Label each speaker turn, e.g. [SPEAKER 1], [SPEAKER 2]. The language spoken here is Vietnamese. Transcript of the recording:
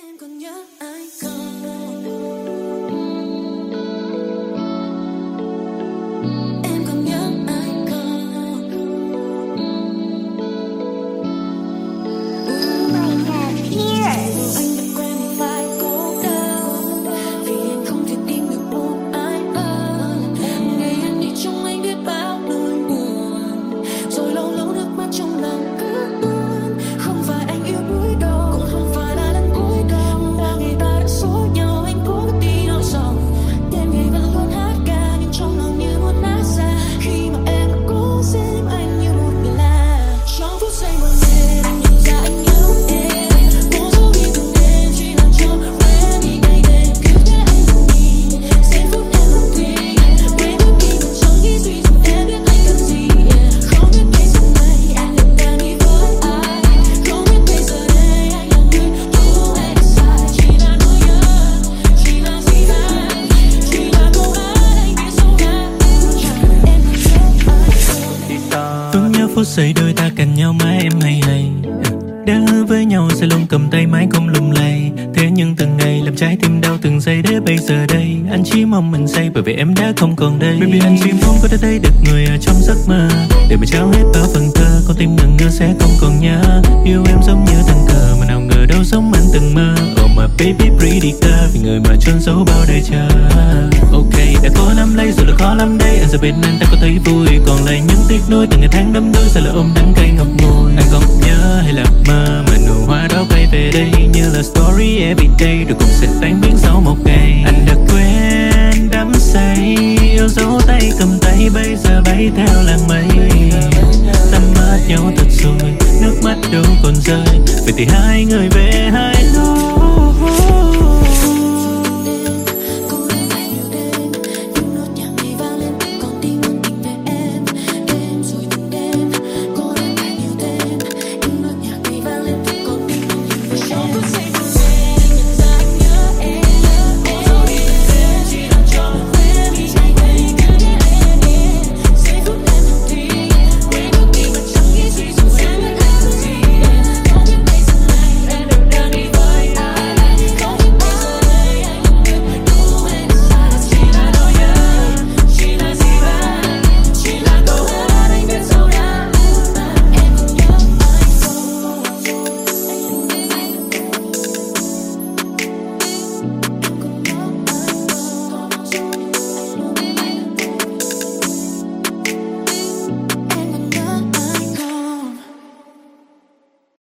[SPEAKER 1] Phút giây đôi ta cạnh nhau mãi em hay đã hứa với nhau sẽ luôn cầm tay mãi không lung lay. Thế nhưng từng ngày làm trái tim đau từng giây để bây giờ đây anh chỉ mong mình say bởi vì em đã không còn đây. Baby anh chỉ mong có thể thấy được người ở trong giấc mơ để mà trao hết bao phần thơ. Con tim ngần ngơ sẽ không còn nhớ yêu em giống như thằng cờ mà nào ngờ đâu giống anh từng mơ. Oh my baby pretty girl vì người mà chôn giấu bao đời chờ. Ok đã có nắm lấy rồi là khó lắm đây. Anh giờ bên anh ta có thấy vui còn lại những tiếc nuối từng ngày tháng đắm đuối sẽ là ôm đắng cay ngọc ngùi. Anh không nhớ hay là mơ mà nụ hoa đó bay về đây như là story everyday rồi cùng sẽ tan biến sau một ngày. Anh đã quên đắm say yêu dấu tay cầm tay bây giờ bay theo làng mây. Ta mất nhau thật rồi nước mắt đâu còn rơi vậy thì hai người về hai